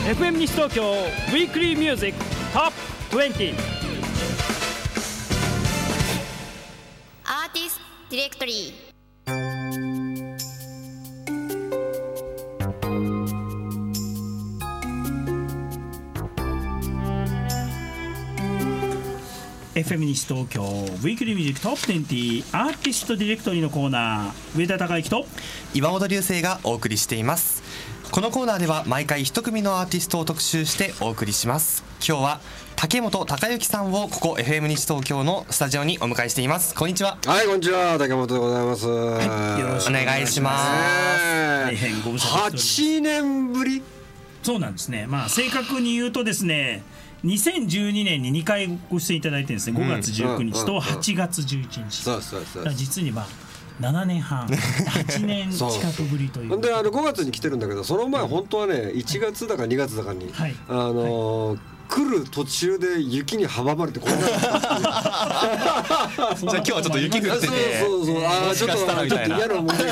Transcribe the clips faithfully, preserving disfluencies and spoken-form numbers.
エフエム 西東京ウィークリーミュージックトップにじゅう。 アーティストディレクトリー。 エフエム 西東京ウィークリーミュージックトップにじゅうアーティストディレクトリーのコーナー、上田孝之と岩本流星がお送りしています。このコーナーでは毎回一組のアーティストを特集してお送りします。今日は竹本孝之さんをここ エフエム 西東京のスタジオにお迎えしています。こんにちは。 はい、こんにちは、竹本でございます、はい、 よろしくお願いします。 大変ご無沙汰しております。 はちねんぶり。 そうなんですね。まあ正確に言うとですね、にせんじゅうにねんににかいご出演いただいてるんですね。ごがつじゅうくにちとはちがつじゅういちにち、 そうそうそう、 実にまあななねんはん、はちねん近くぶりという。 で、あのごがつに来てるんだけど、その前本当はねいちがつだかにがつだかに、はい、あのーはい、来る途中で雪に阻まれてこれなかったっていうじゃあ今日はちょっと雪降ってて、 そうそうそう、ああちょっとちょっと嫌な思い出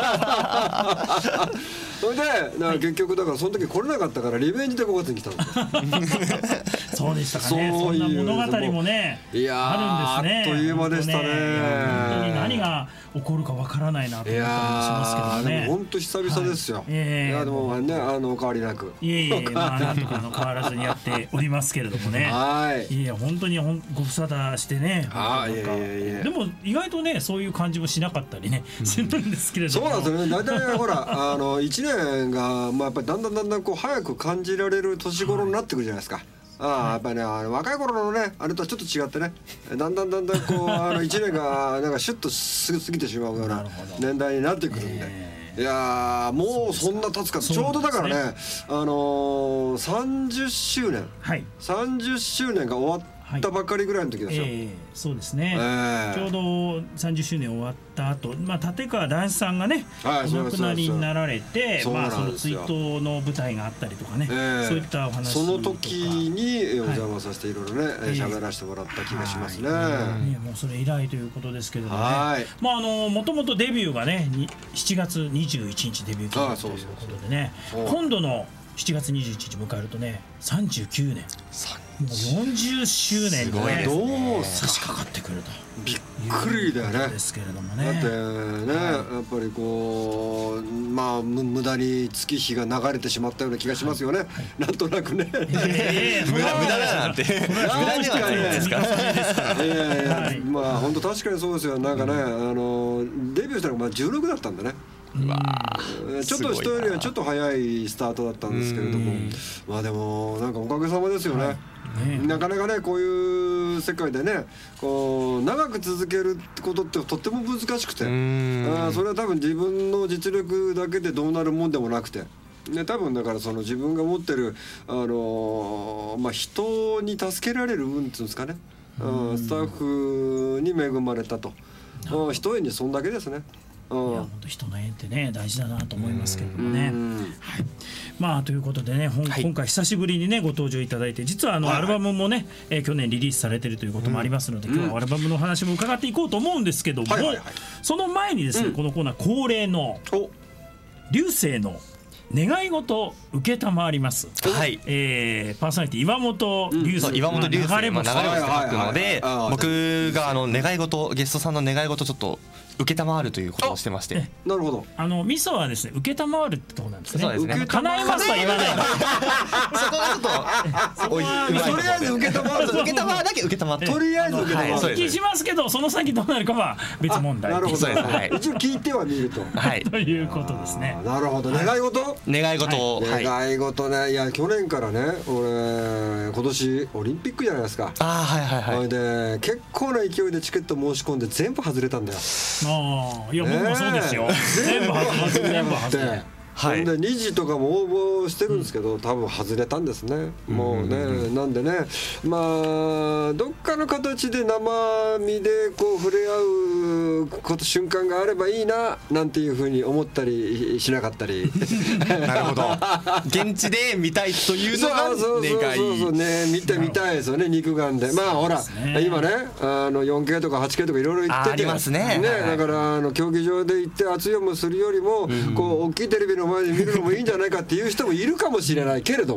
それでなんか結局だからその時来れなかったからリベンジでごがつに来たのそうでしたかね。そんな物語もね、 いやあるんですね。 あっという間でしたね。 本当に何が起こるかわからないなと思ったりもしますけどね。 いやでも本当久々ですよ、はい、いやでもね、あのお変わりなく、 いえいえ、まあなんとかの変わらずにやっておりますけれどもねはい、いや本当にご無沙汰してね。 あ、いやいやいや、 でも意外とねそういう感じもしなかったりね、うん、するんですけれども。 そうなんですよね。大体ほらあのいちねんが、まあ、やっぱりだんだんだんだんこう早く感じられる年頃になってくるじゃないですか、はい、ああやっぱりね、あの若い頃のねあれとはちょっと違ってね、だんだんだんだんこうあのいちねんがなんかシュッと過ぎてしまうような年代になってくるんで、えー、いやもうそんな経つか、ちょうどだからね、あのー、さんじゅっしゅうねん、はい、さんじゅっしゅうねんが終わったばかりぐらいの時ですよ、はい、えー、 そうですね、えー、ちょうどさんじゅっしゅうねん終わった後、まあ、立川談志さんがね、はい、お亡くなりになられて、まあ、その追悼の舞台があったりとかね、えー、そういったお話とか、 その時にお邪魔させていろいろね喋、はい、らせてもらった気がしますね、はい、 いやもうそれ以来ということですけれどもね、はい、まああのもともとデビューがねしちがつにじゅういちにちデビュー記念ということでね、今度のしちがつにじゅういちにち迎えるとねさんじゅうきゅうねん、もうよんじゅっしゅうねんがね差し掛かってくるとびっくりだよね。 ですけれどもね、 だってね、はい、やっぱりこうまあ無駄に月日が流れてしまったような気がしますよね、はいはい、なんとなくね、 えー、無駄無駄だなんて無駄ではないじゃないですか。 いやいや、はい、まあ本当確かにそうですよ。なんかね、うん、あのデビューしたのがまあじゅうろくだったんだね。うわちょっと人よりはちょっと早いスタートだったんですけれども、まあでもなんかおかげさまですよね、はいね、なかなかねこういう世界でねこう長く続けることってとっても難しくて、あそれは多分自分の実力だけでどうなるもんでもなくて、ね、多分だからその自分が持ってる、あのーまあ、人に助けられる運っていうんですかね、うんスタッフに恵まれたと、一重にそんだけですね。いや本当人の縁ってね大事だなと思いますけれどもね、はい、まあということでね、はい、今回久しぶりにねご登場いただいて、実はあのアルバムもね、えー、去年リリースされているということもありますので、うん、今日はアルバムの話も伺っていこうと思うんですけども、はいはいはい、その前にですね、うん、このコーナー恒例の流星の願い事受けたまわります、はいえー、パーソナリティ岩本流星、 うん、岩本流星、まあ、流れ星と書くので、僕があの願い事ゲストさんの願い事ちょっと受けたまわるということをしてまして、 なるほど。 あのミソはですね受けたまわるってところなんですね。 そうですね。 叶いますとは言わない。 そこがちょっととりあえず受けたまわる受けたまわるだけ受けたまって、 とりあえず受けたまわる。 お聞きしますけど、その先どうなるかは別問題。 なるほど。はい。一応聞いてはみると。 はい。ということですね。 なるほど。願い事？ 願い事。 願い事ね。いや去年からね、俺今年オリンピックじゃないですか。 ああはいはいはい。 で結構な勢いでチケット申し込んで全部外れたんだよ。 ああいや僕もそうですよ。全部外れ全部外れ。 はい、でにじとかも応募してるんですけど、多分外れたんですね、もうね、うんうん、なんでね、まあどっかの形で生身でこう触れ合うこと瞬間があればいいななんていうふうに思ったりしなかったりなるほど現地で見たいというのが願い。そうそうそうそうね、見てみたいですよね、肉眼で。まあほら、ね、今ねあの よんケー とか はちケー とかいろいろ言っててありますね、 ね、だからあの競技場で行って熱い思いするよりも、うん、こう大きいテレビの前で見るのもいいんじゃないかっていう人もいるかもしれないけれども、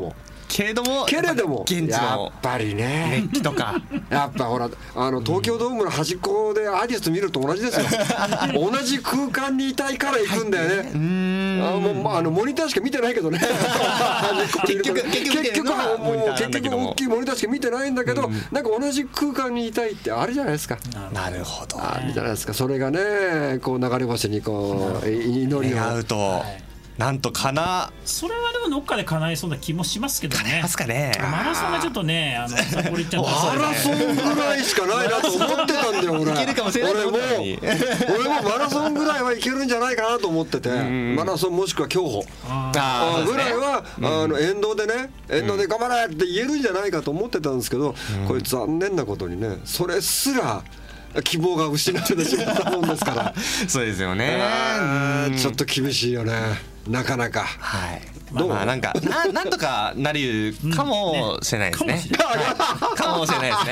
けれどもけれども現地やのっぱりね熱気とかやっぱほらあの東京ドームの端っこでアーティスト見ると同じですよ同じ空間にいたいから行くんだよね、あもうまあ、あのモニターしか見てないけどね結局結局結局はもう結局大きいモニターしか見てないんだけど、 うん、 なんか同じ空間にいたいってあるじゃないですか。 なるほどあるじゃないですか。それがねこう流れ星にこう祈りを願うと、はい、なんとかなそれはでもどっかで叶えそうな気もしますけどね。 叶えますかね。 マラソンがちょっとねあの札幌行っちゃったマラソンぐらいしかないなと思ってたんだよ俺。 いけるかもしれないと思ったのに俺もマラソンぐらいはいけるんじゃないかなと思ってて、マラソンもしくは競歩あぐらいは、うん、あの沿道でね沿道で頑張れって言えるんじゃないかと思ってたんですけど、うん、これ残念なことにねそれすら希望が失われてしまったもんですからそうですよね、 ちょっと厳しいよねなかなか。はい。 まあ、まあなんか な, なんとかなるかもしれないですね。うん、ねかもしれないですね。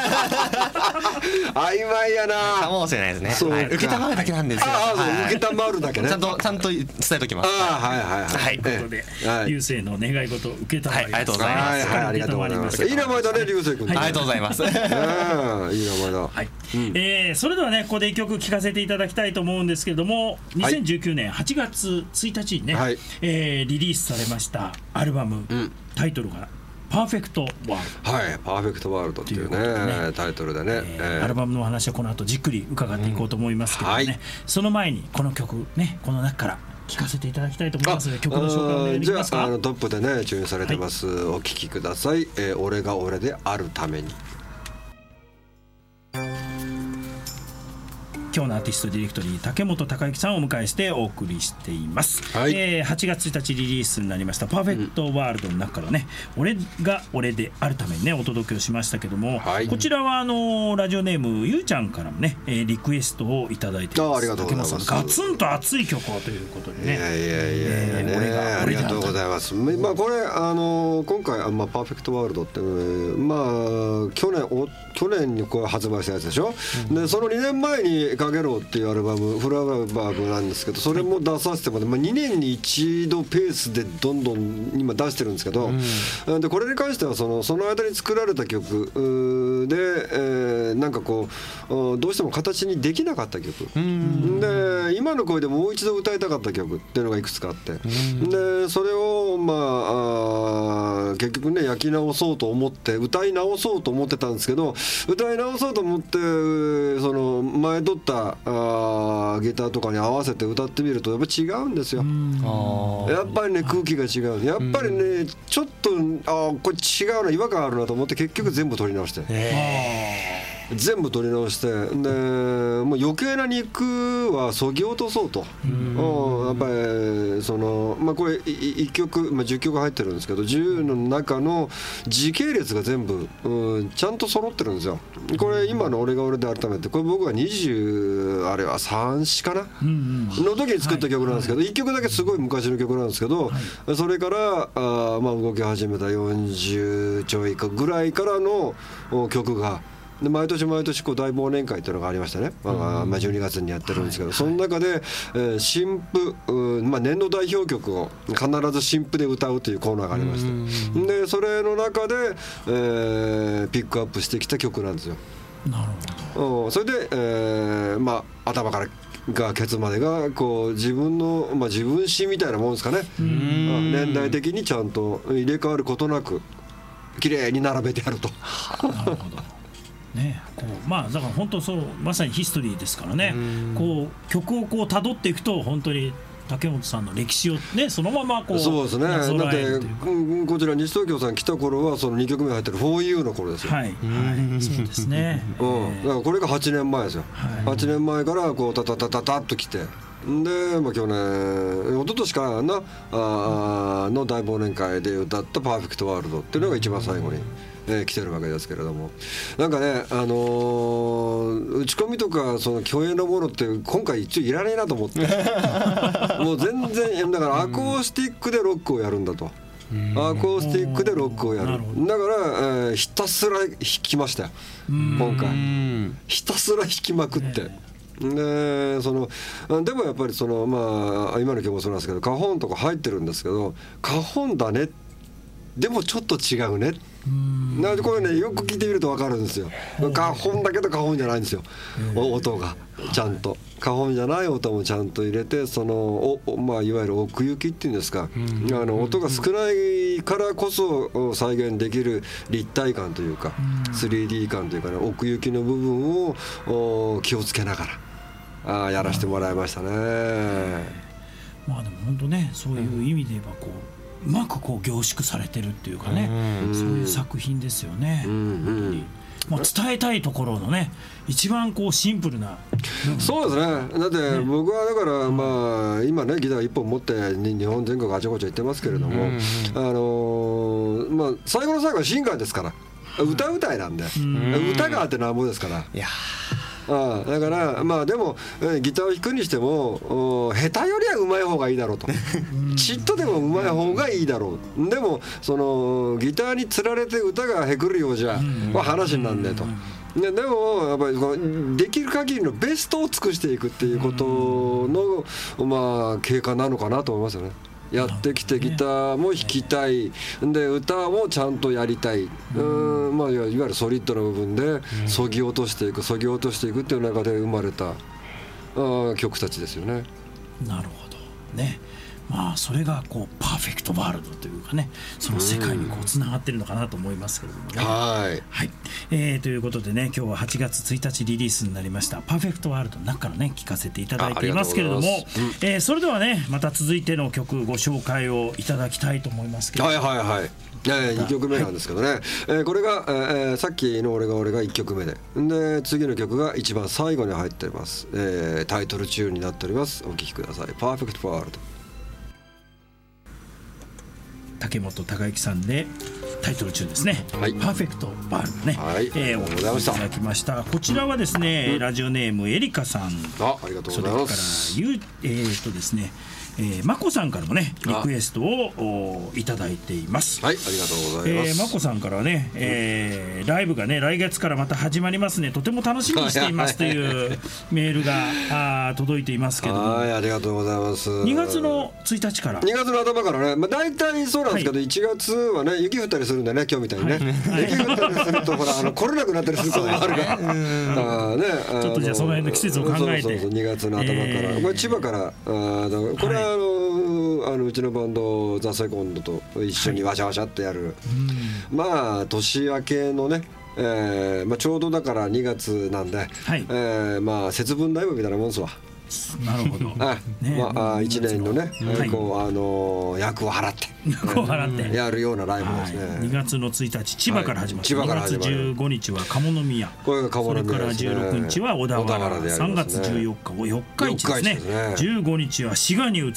曖昧やな。 かもしれないですね。そうはい、受けたまるだけなんですよ。 ああ、はい、受けたまるだけね。 ちゃんとちゃんと伝えときます。 ああはいはいはい。 はい。ということで、はい、流星の願い事を受けたまります。 はい、ありがとうございます。 はいはいありがとうございます。いい名前だね流星君、はい。 ありがとうございます。 あいい名前だ。 はい。うん、えー、それではねここで一曲聴かせていただきたいと思うんですけれども、にせんじゅうきゅうねんはちがつついたちにね、はい、えー、リリースされましたアルバム、うん、タイトルがパーフェクトワールド。 はい、パーフェクトワールドっていうね、ねタイトルでね、 えーえー、アルバムのお話はこの後じっくり伺っていこうと思いますけどね、うんはい、その前にこの曲ねこの中から聴かせていただきたいと思いますので曲の紹介をお願いできますか。 じゃあ、あのトップでねチューンされてます、はい、お聴きください、えー、俺が俺であるために。 今日のアーティストディレクトリー竹本孝之さんをお迎えしてお送りしています、はい、えー、はちがつついたちリリースになりましたパーフェクトワールドの中からね、うん、俺が俺であるためにねお届けをしましたけども、はい、こちらはあのラジオネームゆうちゃんからもね、えー、リクエストをいただいています。 あありがとうございます。 ガツンと熱い曲をということでね。 いやいやいやいや、えー、俺が俺でありがとうございます。まあこれあの今回あ、まあ、パーフェクトワールドってまあ去年お去年にこれ発売したやつでしょ、うん、でそのにねんまえにかけろっていうアルバムフルアルバムなんですけどそれも出させてもらって、まあ、にねんに一度ペースでどんどん今出してるんですけど、うん、でこれに関してはその、その間に作られた曲で、えー、なんかこうどうしても形にできなかった曲、うん、で今の声でもう一度歌いたかった曲っていうのがいくつかあって、うん、でそれをまあ、あ結局ね焼き直そうと思って歌い直そうと思ってたんですけど歌い直そうと思ってその前撮ったあギターとかに合わせて歌ってみるとやっぱ違うんですよ。やっぱりね空気が違う。やっぱりねちょっとあこれ違うな違和感あるなと思って結局全部撮り直して。全部取り直してでもう余計な肉はそぎ落とそうと、うん、やっぱりその、まあ、これいっきょく、まあ、じゅっきょく入ってるんですけどじゅうの中の時系列が全部、うん、ちゃんと揃ってるんですよ。これ今の俺が俺で改めてこれ僕がにじゅうあれはさん子かな、うんうん、の時に作った曲なんですけど、はい、いっきょくだけすごい昔の曲なんですけど、はい、それからあ、まあ、動き始めたよんじゅうちょいかぐらいからの曲がで毎年毎年こう大忘年会っていうのがありましたね、まあまあ、じゅうにがつにやってるんですけど、はいはい、その中で、えー、新譜、まあ、年度代表曲を必ず新譜で歌うというコーナーがありましてでそれの中で、えー、ピックアップしてきた曲なんですよ。 なるほど。 それで、えーまあ、頭からがケツまでがこう自分の、まあ、自分史みたいなもんですかね。年代的にちゃんと入れ替わることなく綺麗に並べてあると。 なるほどね、こうまあだから本当そうまさにヒストリーですからね。こう曲をこう辿っていくと本当に竹本さんの歴史をねそのままこうそうですね。だってこちら西東京さん来た頃はそのにきょくめ入ってる フォーユー の頃ですよ。 はい、はい、そうですね。 うん、だからこれがはちねんまえですよ。はい、はちねんまえからこうタタタタタッと来て。で、まあ、去年一昨年かなあの大忘年会で歌った「パーフェクトワールド」っていうのが一番最後に、えー、来てるわけですけれどもなんかね、あのー、打ち込みとかその共演のものって今回一応いらねえなと思ってもう全然だからアコースティックでロックをやるんだと。アコースティックでロックをやるだから、えー、ひたすら弾きましたよ今回ひたすら弾きまくってでそのでもやっぱりそのまあ今の曲もそうなんですけどカホンとか入ってるんですけどカホンだねっでもちょっと違うね。なのでこれねよく聞いてみると分かるんですよ。花本だけど花本じゃないんですよ、音がちゃんと花本じゃない音もちゃんと入れて、そのお、まあ、いわゆる奥行きっていうんですか、あの音が少ないからこそ再現できる立体感というか スリーディー 感というかね、奥行きの部分を気をつけながらあやらせてもらいましたね。 まあでも本当ね、そういう意味で言えばこううまくこう凝縮されてるっていうかね、うん、そういう作品ですよね、うんうんまあ、伝えたいところのね一番こうシンプルな、 うん、そうですね。だって僕はだからまあ今ねギター一本持って日本全国あちゃこちゃ行ってますけれども、うん、あのー、まあ最後の最後はシンガーですから、歌うたいなんで、うん、歌があってなんぼですから。いやああだからまあでもギターを弾くにしても下手よりは上手い方がいいだろうとちっとでも上手い方がいいだろう。でもそのギターにつられて歌がへくるようじゃ話になんねえと。で, でもやっぱりできる限りのベストを尽くしていくっていうことのまあ経過なのかなと思いますよね。やってきてギターも弾きたいで歌もちゃんとやりたい、うん、まあ、いわゆるソリッドな部分でそぎ落としていくそぎ落としていくっていう中で生まれたあ曲たちですよね。 なるほどね。まあそれがこうパーフェクトワールドというかね、その世界にこうつながってるのかなと思いますけれどもね。 はい、 はいえー、ということでね、今日ははちがつついたちリリースになりましたパーフェクトワールドの中からね聞かせていただいていますけれども、うんえー、それではねまた続いての曲ご紹介をいただきたいと思いますけれども、 はいはいはいえー、にきょくめなんですけどね、はいえー、これが、えー、さっきの俺が俺がいっきょくめでで次の曲が一番最後に入っています、えー、タイトルチューンになっております。お聴きください。パーフェクトワールド。 竹本孝之さんでタイトル中ですね、はい、パーフェクトワールドね、 はいえー、お聴きいただきました。こちらはですね、うん、ラジオネームエリカさん、 あ、ありがとうございます。 それからゆうえー、っとですねえー、まこさんからもねリクエストをいただいています。 はい、ありがとうございます。 えー、まこさんからね、えー、ライブがね来月からまた始まりますね、とても楽しみにしていますというメールがあ届いていますけども、 はい、ありがとうございます。 にがつのついたちからにがつの頭からね、まあ、大体そうなんですけど、はい、いちがつはね雪降ったりするんだよね今日みたいにね、はい、雪降ったりするとほらあの来れなくなったりすることもあるからあ、ね、 ちょっとじゃあその辺の季節を考えてそうそうそうにがつの頭から、えー、これ千葉からあこれは、はいあのあのうちのバンドザ・セコンドと一緒にワシャワシャってやる、はい、まあ年明けのね、えーまあ、ちょうどだからにがつなんで、はいえー、まあ節分ライブみたいなもんですわ。 なるほどあ、ねまあ、いちねんのね、はい、こうあのー、役を払って役を払ってやるようなライブですね、 はい、にがつのついたち千葉から始まる、 はい、千葉から始まるにがつじゅうごにちは鴨宮、 これが鴨宮ですね、 それからじゅうろくにちは小田原、 ね、 さんがつじゅうよっか四日市ですね、ですねじゅうごにちは滋賀に移って、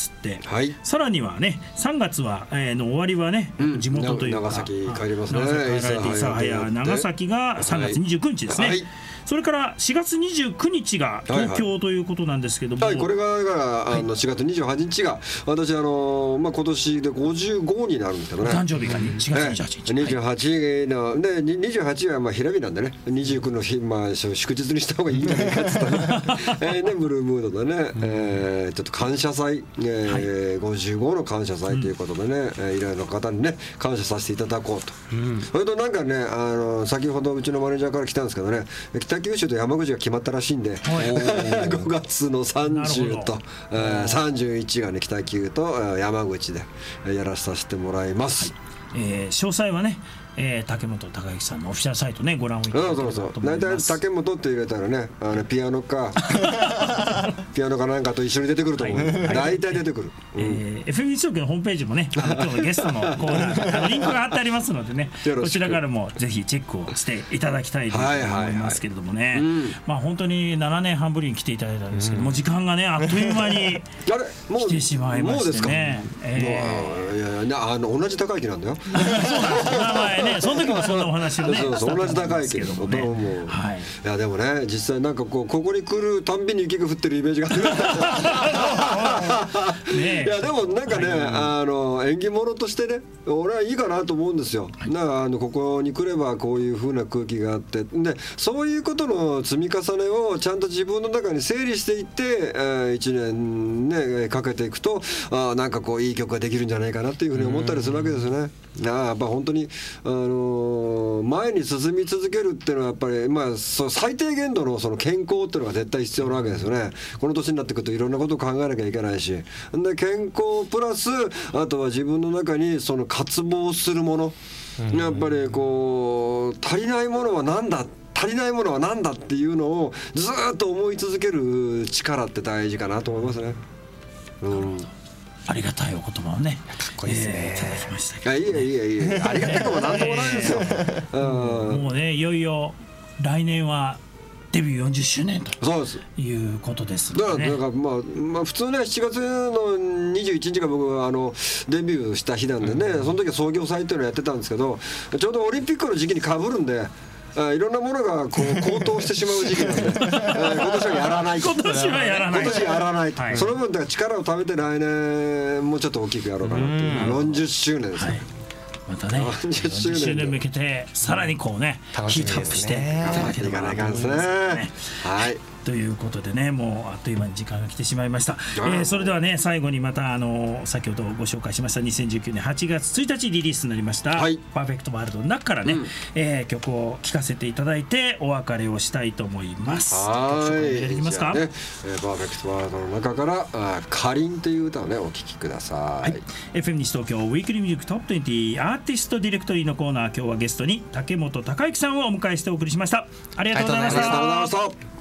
はい、さらにはねさんがつは、えー、の終わりはね、うん、地元というか長崎帰りますね、 長崎帰られて諫早長崎がさんがつにじゅうくにちですね、はい、それからしがつにじゅうくにちが東京ということなんですけども、 はいはい、これがあのしがつにじゅうはちにちが私あの、まあ、今年でごじゅうごになるんですけどね、 誕生日がしがつにじゅうはちにち、 ね、にじゅうはちのでにじゅうはちはまあ平日なんでねにじゅうくの日、まあ、祝日にした方がいいんじゃないかって言ったら、えーね、ブルームードでね、うんえー、ちょっと感謝祭、えーはい、ごじゅうごの感謝祭ということでね、うん、いろいろな方にね感謝させていただこうと、うん、それとなんかねあの先ほどうちのマネージャーから来たんですけどね、北九州と山口が決まったらしいんで、はい、ごがつのさんじゅうとさんじゅういちがね北九と山口でやらさせてもらいます、 はいえー、詳細はね、えー、竹本孝之さんのオフィシャルサイトねご覧をいただければと思います。そうそうそう大体竹本って入れたらねあのピアノかピアノかなんかと一緒に出てくると思う、はい、大体出てくる、うんえー、エフエム 日曜日のホームページもね今日のゲストのコーナーリンクが貼ってありますのでねこちらからもぜひチェックをしていただきたいと思いますけれどもね、はいはいはいうん、まあ本当にななねんはんぶりに来ていただいたんですけど、うん、もう時間がねあっという間に来てしまいましてね。 もうですか、えー、いやいやあの同じ高い木なんだよそうなんです名前前ねその時もそんなお話をねそうそう同じ高いけどね、 どうも、 はい、 いやでもね実際なんかこうここに来るたんびに雪が降ってるイメージがあるねいやでもなんかね、はい、あの縁起物としてね俺はいいかなと思うんですよ。だからあのここに来ればこういう風な空気があってでそういうことの積み重ねをちゃんと自分の中に整理していって、えー、いちねんねかけていくとあなんかこういい曲ができるんじゃないかなっていうふうに思ったりするわけですよね。あやっぱ本当に、あのー、前に進み続けるっていうのはやっぱり、まあ、そう最低限度のその健康っていうのが絶対必要なわけですよね。この年になってくるといろんなことを考えなきゃいけないしで健康プラスあとは自分の中にその渇望するものやっぱりこう足りないものは何だ足りないものは何だっていうのをずっと思い続ける力って大事かなと思いますね。うんありがたいお言葉をね、 かっこいいですね、 えー、いただきましたけど。 いやいやいやいや、ありがたくもなんともないですよ。 うん、もうねいよいよ来年はデビューよんじゅっしゅうねんとそうですいうことですので、ね、 だからだからまあまあ普通ねしちがつのにじゅういちにちが僕あのデビューした日なんでね、うん、その時は創業祭っていうのをやってたんですけどちょうどオリンピックの時期に被るんで。いろんなものがこう高騰してしまう時期なんで今年はやらない今年はやらない今年やらない、はい、その分だから力をためて来年もうちょっと大きくやろうかなっていうよんじゅっしゅうねんですよ、はい、またねよんじゅっしゅうねんに向けてさらにこうね、うん、ヒートアップしていただければなと思いますね。はいということでねもうあっという間に時間が来てしまいました、えー、それではね最後にまたあの先ほどご紹介しましたにせんじゅうきゅうねんはちがつついたちリリースになりました、はい、パーフェクトワールドの中からね、うんえー、曲を聴かせていただいてお別れをしたいと思います。 はいできますか、 ねえー、パーフェクトワールドの中からあかりんという歌をねお聴きください、はい、 エフエム 西東京ウィークリーミュージックトップにじゅうアーティストディレクトリーのコーナー今日はゲストに竹本孝之さんをお迎えしてお送りしました。ありがとうございました。 ありがとうございました。